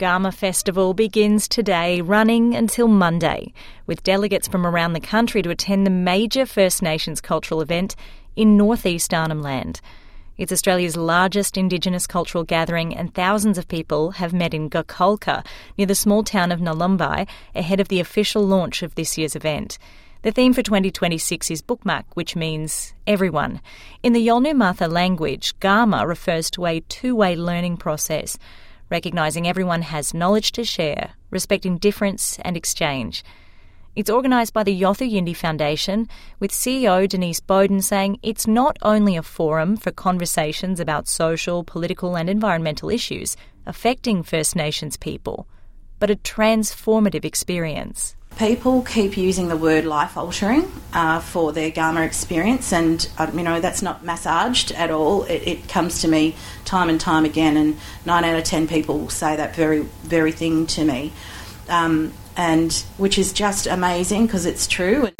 Garma Festival begins today, running until Monday, with delegates from around the country to attend the major First Nations cultural event in northeast Arnhem Land. It's Australia's largest Indigenous cultural gathering, and thousands of people have met in Gokolka, near the small town of Nalumbai, ahead of the official launch of this year's event. The theme for 2026 is Bukmak, which means everyone. In the Yolngu Matha language, Garma refers to a two-way learning process, recognising everyone has knowledge to share, respecting difference and exchange. It's organised by the Yothu Yindi Foundation, with CEO Denise Bowden saying it's not only a forum for conversations about social, political and environmental issues affecting First Nations people, but a transformative experience. People keep using the word life-altering for their Garma experience, and that's not massaged at all. It comes to me time and time again, and 9 out of 10 people will say that very, very thing to me. And which is just amazing because it's true.